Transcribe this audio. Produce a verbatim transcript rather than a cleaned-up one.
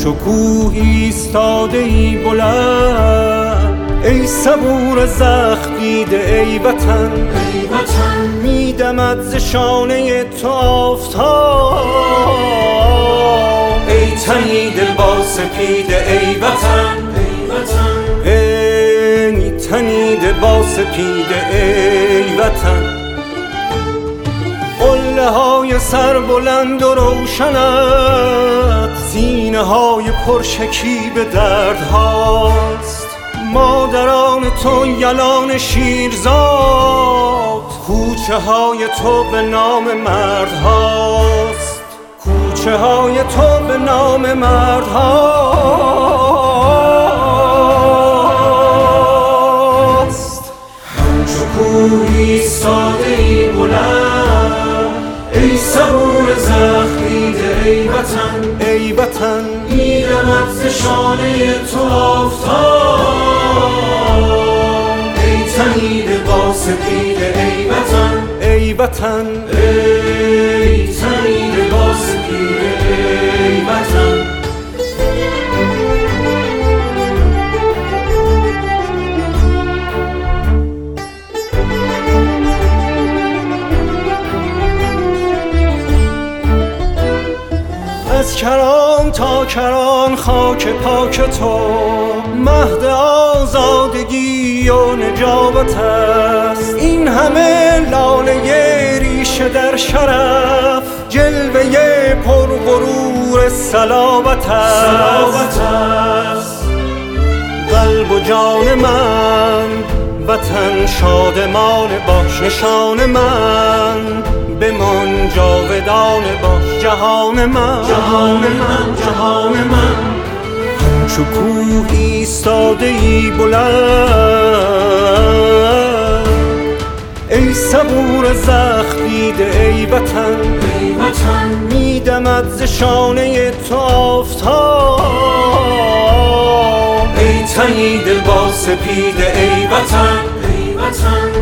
همچو کوه ایستاده ای بلند، ای صبور زخم دیده ای وطن، ای وطن میدمد ز شانه تو آفتاب. ای تنیده با سپیده ای وطن، ای وطن ای تنیده با سپیده ای وطن. قله های سر بلند و روشنت، سینه های پرشکیب دردهاست. مادران تو یلان شیرزاد، کوچه های تو به نام مردهاست، کوچه های تو به نام مردهاست. همچو کوه ایستاده ای بلند، ای صبور زخم دیده ای وطن، ای وطن میدمد ز شانه تو آفتاب. ای تنیده با سپیده ای وطن، ای وطن ای تنیده با سپیده ای وطن. از کران تا کران خاک پاک تو، مهد آزادگی و نجابت است. این همه لاله ریشه در شرف، جلوه پرغرور صلابت است. قلب و جان من وطن شادمان باش، نشان من بمان جاودان باش. جهان من جهان من جهان من همچو کوه ایستاده ای بلند، ای صبور زخم دیده ای وطن، ای وطن میدمد ز شانه تو آفتاب. ای تنیده با سپیده ای وطن، ای وطن